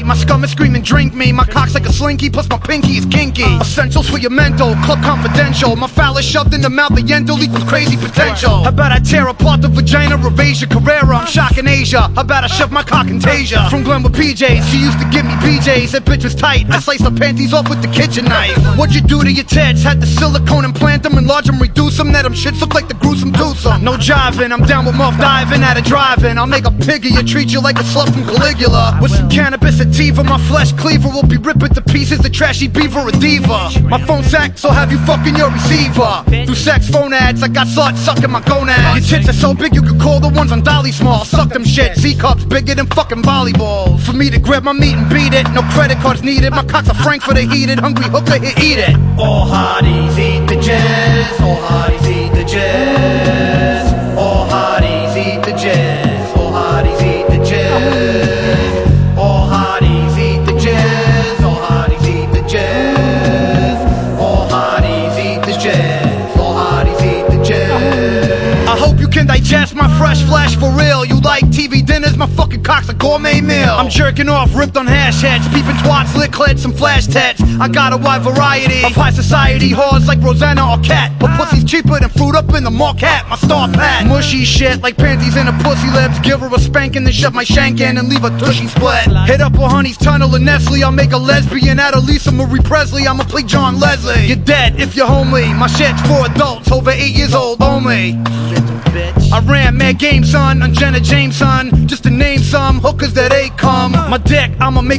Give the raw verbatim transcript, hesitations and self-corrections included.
My scum is screaming, drink me. My cock's like a slinky, plus my pinky is kinky. Essentials for your mental, club confidential. My phallus shoved in the mouth of Yendel equals crazy potential. How about I tear apart the vagina of Asia Carrera? I'm shocking Asia. How about I shove my cock in Tasia? From Glenwood P Js, she used to give me B Js. That bitch was tight. I sliced her panties off with the kitchen knife. What'd you do to your tits? Had the silicone implant them, enlarge them, reduce them. That them shits look like the gruesome twosome. No jiving, I'm down with muff diving, at a drive-in. I'll make a pig of you, treat you like a slut from Caligula. With some cannabis sativa, my flesh cleaver will be ripping to pieces the trashy beaver or diva. My phone sack, so have you fucking your receiver. Through sex phone ads, I got sluts sucking my gonads. Your tits are so big you could call the ones on Dolly small. Suck them shit, C-cups bigger than fucking volleyballs. For me to grab my meat and beat it, no credit cards needed. My cock's a Frankfurter heated, hungry hooker here, eat it. All hotties eat the jizz, all hotties eat the jizz, all hotties eat the jizz, all hotties eat the jizz, all hotties eat the jizz, all hotties eat the jizz, all hotties eat the jizz, all hotties eat the jizz. I hope you can digest my fresh flesh for real. You like T V dinners, my fucking cock's a gourmet meal. I'm jerking off, ripped on hash heads, peeping twats, lick clits, some flash tats. I got a wide variety of high society whores like Rosanna or Cat. But pussy's cheaper than fruit up in the market. My star pat, mushy shit like panties in her pussy lips. Give her a spanking, then shove my shank in and leave her tushy split. Hit up with Honey's Tunnel and Nestle, I'll make a lesbian out of Lisa Marie Presley. I'ma play John Leslie. You're dead if you're homely. My shit's for adults over eight years old only. I ran mad game, son, on Jenna James, son. Just to name some hookers that ain't come. My dick, I'ma make